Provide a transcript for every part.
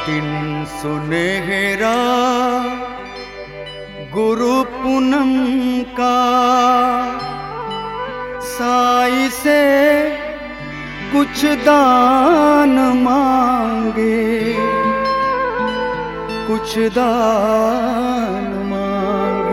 दिन सुनहरा गुरु पूनम का, साई से कुछ दान मांगे, कुछ दान मांगे।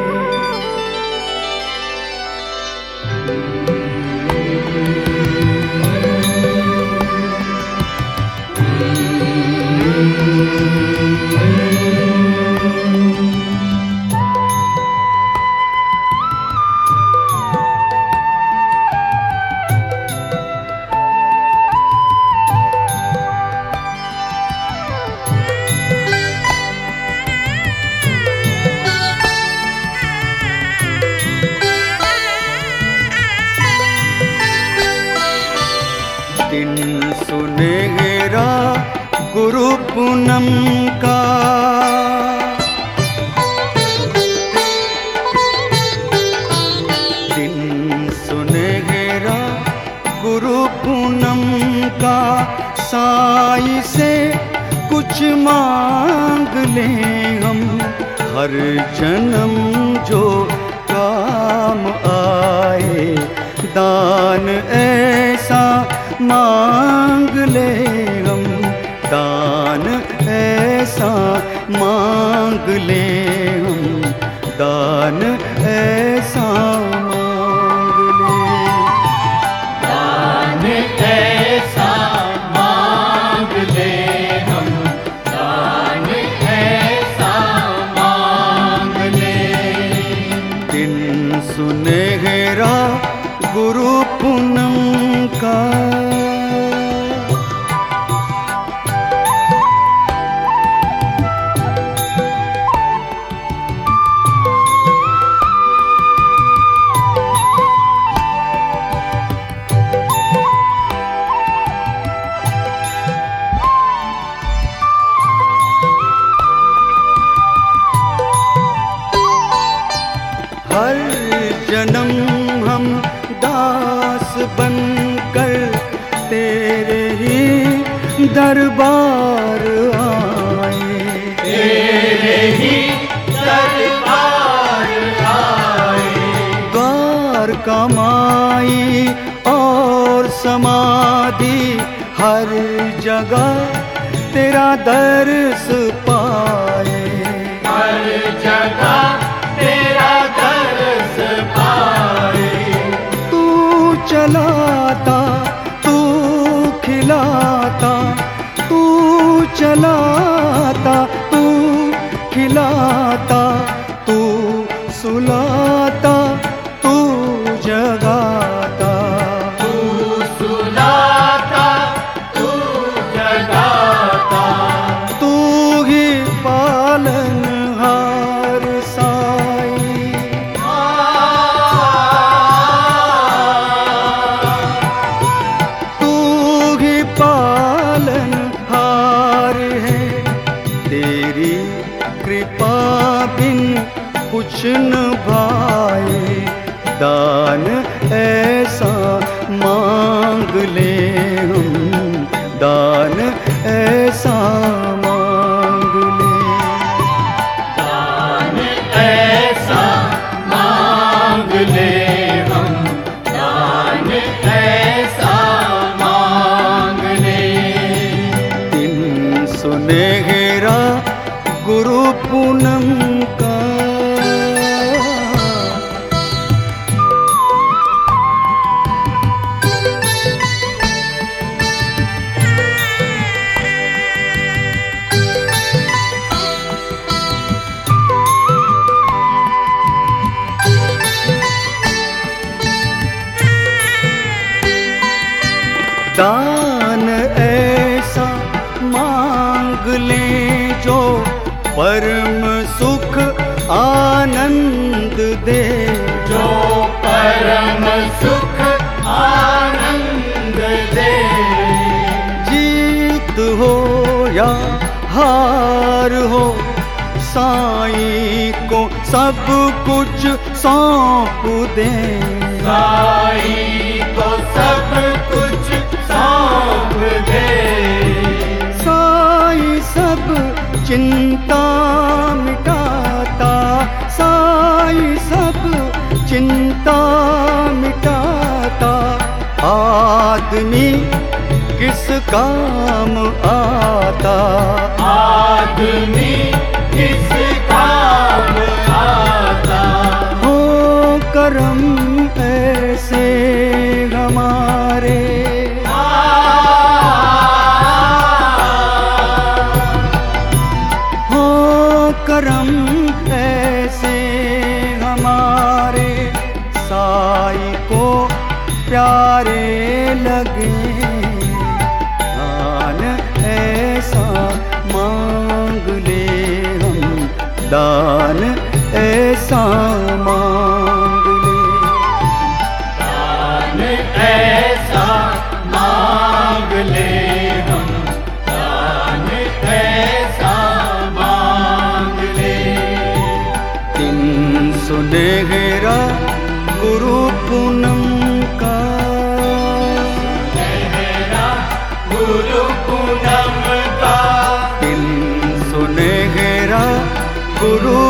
दिन सुनहरा गुरु पूनम का, दिन सुनहरा गुरु पूनम का, साई से कुछ मांग ले हम, हर जन्म जो काम आए, दान ऐसा मांग ले हम, दान ऐसा मांग ले हम, दान ऐसा मांग ले, दान ऐसा मांग ले हम, दान ऐसा मांग ले। दिन सुनहरा गुरु पूनम का, हर जन्म हम दास बनकर तेरे ही दरबार आए, तेरे ही दरबार आए। द्वार कमाई और समाधि हर जगह तेरा दर्श पाए, हर जगह तेरा दर्श पाए। तू चलाता, तू खिलाता, तू चलाता, तू खिलाता, तू सुलाता, तू जगाता, तू सुलाता, तू जगाता। तू ही पालनहार साई, तू ही पालनहार है, तेरी कृपा बिन कुछ न भाए, दान ऐसा मांग ले हम, दान ऐसा मांग ले, दान ऐसा मांग ले हम, दान ऐसा मांग ले। दिन सुनहरा गुरु पूनम का, दान ऐसा मांग ले जो परम सुख आनंद दे, जो परम सुख आनंद दे। जीत हो या हार हो, साई को सब कुछ सौंप दे, साई को सब कुछ सौंप दे। साई चिंता मिटाता, साईं सब चिंता मिटाता। आदमी किस काम आता, आदमी किस काम आता। हो करम ऐसे हमारे, हो करम ऐसे हमारे। साईं को प्यारे लगे, दान ऐसा मांग ले हम, दान ऐसा मांग ले। दान ऐसा मांग ले हम, दान ऐसा मांग ले। दिन सुनहरा गुरु पूनम का, सुनहरा गुरु पूनम का। दिन सुनहरा गुरु